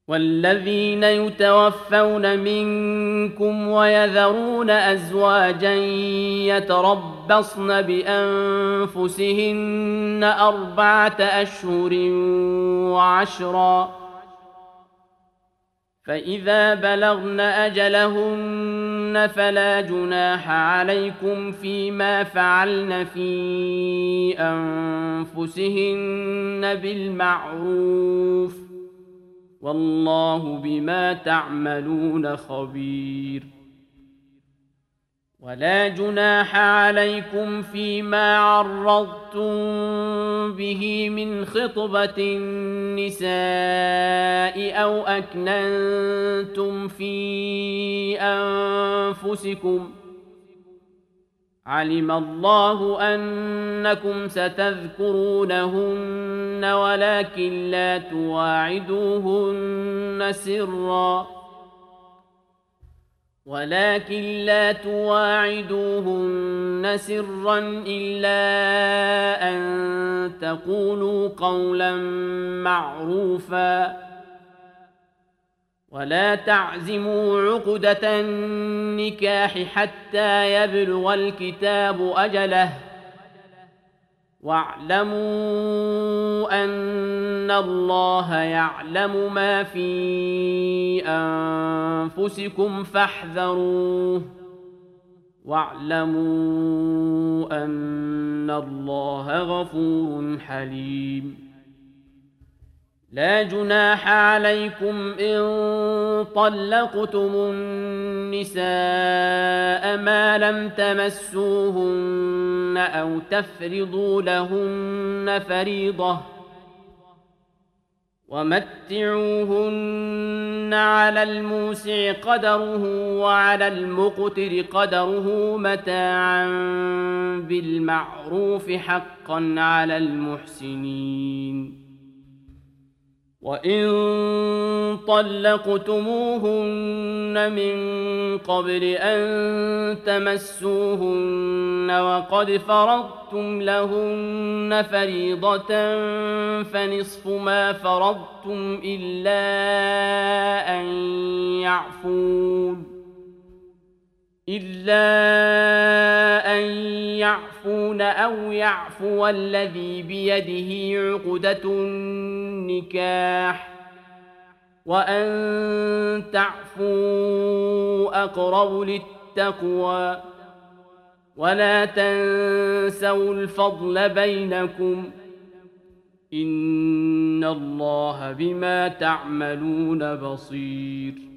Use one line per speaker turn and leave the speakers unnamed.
والذين يتوفون منكم ويذرون أزواجا يتربصن بأنفسهن 4 أشهر وعشرا، فإذا بلغن أجلهن فلا جناح عليكم فيما فعلن في أنفسهن بالمعروف، والله بما تعملون خبير. ولا جناح عليكم فيما عرضتم به من خطبة النساء أو أكننتم في أنفسكم، علم الله أنكم ستذكرونهن ولكن لا تواعدوهن سرا إلا أن تقولوا قولا معروفا، ولا تعزموا عقدة النكاح حتى يبلغ الكتاب أجله، واعلموا أن الله يعلم ما في أنفسكم فاحذروه، واعلموا أن الله غفور حليم. لا جناح عليكم إن طلقتم النساء ما لم تمسوهن أو تفرضوا لهن فريضة، ومتعوهن على الموسع قدره وعلى المقتر قدره متاعا بالمعروف حقا على المحسنين. وإن طلقتموهن من قبل أن تمسوهن وقد فرضتم لهن فريضة فنصف ما فرضتم إلا أن يعفون أو يعفو الذي بيده عقدة النكاح، وأن تعفوا أقرب للتقوى، ولا تنسوا الفضل بينكم، إن الله بما تعملون بصير.